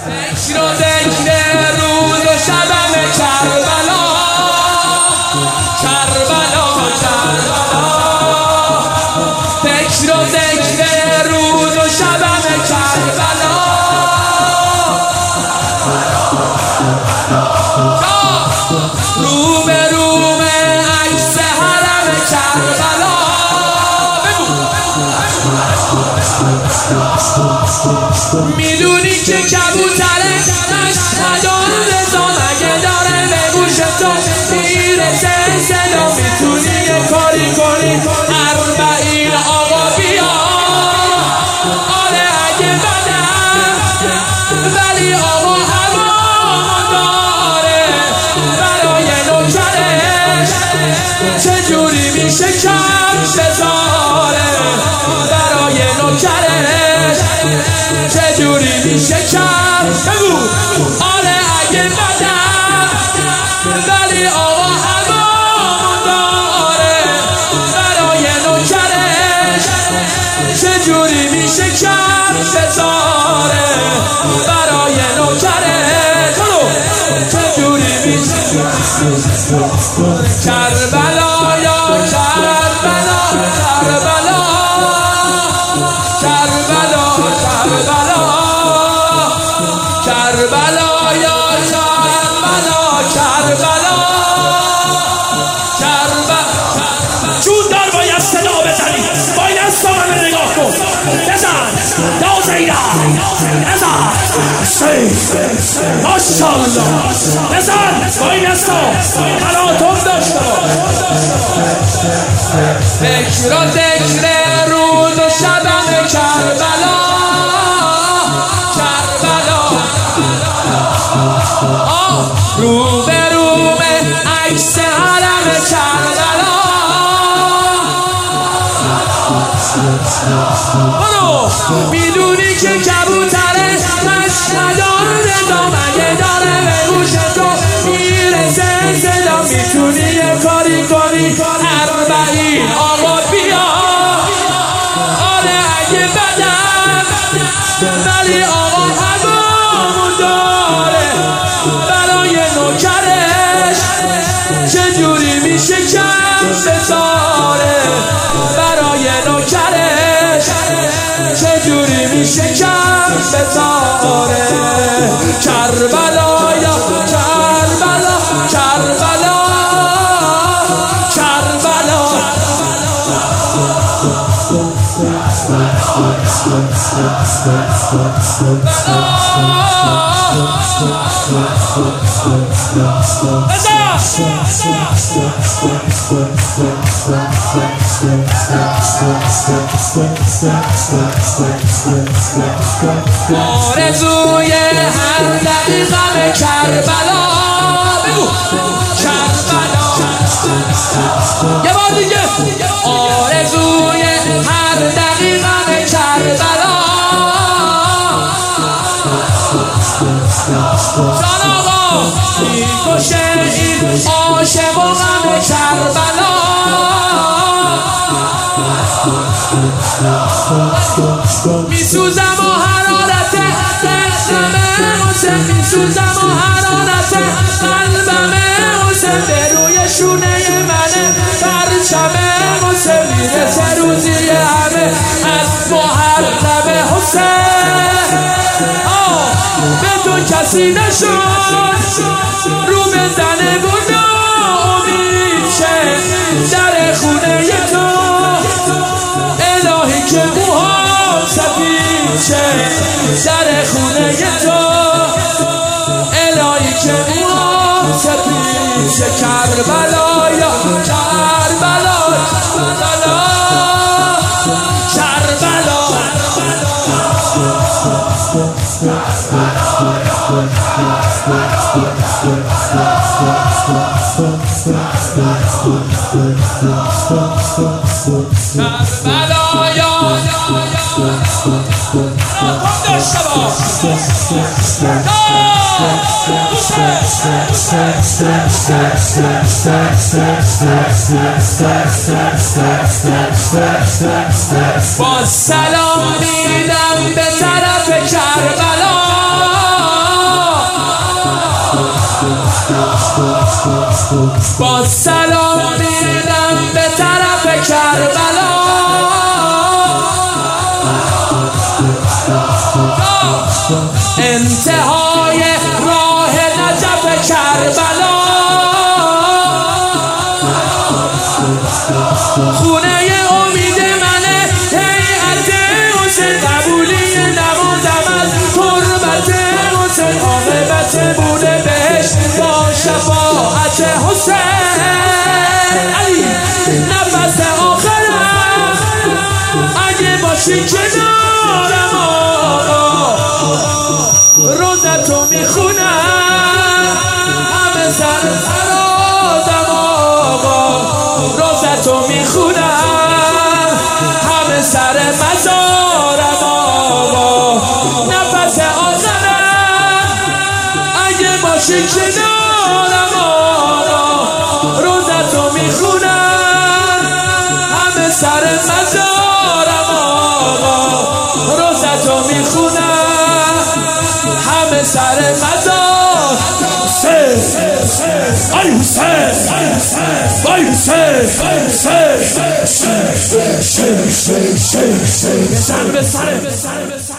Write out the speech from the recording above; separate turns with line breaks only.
فکر و ذکر روز و شبم کربلا کربلا کربلا فکر و ذکر روز و شبم کربلا روبروم عکس حرم کربلا میدونی که کبوتره نداره رضا مگه داره به گوش تو میرسه صدا میتونی یه کاری کنی 40 آقا بیا آره اگه بدم ولی آقا هوا داره برای نوکرش چجوری میشه کم بذاره برای نوکرش چجوری میشه کم بگو آره اگه بدم ولی آقا هوا داره برای نوکرش چجوری میشه کم بذاره برای نوکرش چجوری میشه کربلا یا کربلا کربلا کربلا کربلا کربلا یا کربلا کربلا کربلا
چون دار باید صدا بزنی باید سامن نگاه کن بزن یا زیران بزن ماشاءالله بزن باید سام براتون داشته
فکر و ذکر روز و شبم کربلا کربلا روبروم عکس حرم کربلا برو میدونی که کبوتره مش نداره رضا مگه داره به گوش تو میرسه صدا میتونی یه کاری کنی 40 آقا بیا آره اگه بدم ولی آقا هوامون داره برای نوکرش چجوری میشه کم بذاره برای نوکرش چجوری میشه کم بذاره کربلا یا کربلا کربلا کربلا آرزوی هر دقیقم کربلا بگو کربلا یه بار دیگه آرزوی هر دقیقم کربلا جان آقا میکشه این عاشق و غم کربلا میسوزم و حرارت قلبم حسین میسوزم و حرارت قلبم حسین به روی شونه منه پرچم حسین میرسه روزی همه از محرم حسین به تو کسی نشد رو بزنه و ناامید شه در خونه تو الهی که موها سفید شه در خونه تو الهی که موها سفید شه کربلا یا کربلا کربلا کربلا با سلام میدم به طرف کربلا با سلام میرم به طرف کربلا، انتهای راه نجف کربلا، خونه امید منه هیئت حسین، قبولی نمازم از تربت حسین، عاقبت بوده بهش با شفاعت حسین. علی نفس آخرم اگه باشی کنارم آقا، روزتو میخونم همه سر فرازم آقا، روزتو میخونم همه سر مزارم آقا، نفس آخرم اگه باشی کنارم آقا، روزتو میخونم همه سر مزارم آقا، روزتو میخونم همه سر مزار.
ای حسین ای حسین،
سر به سر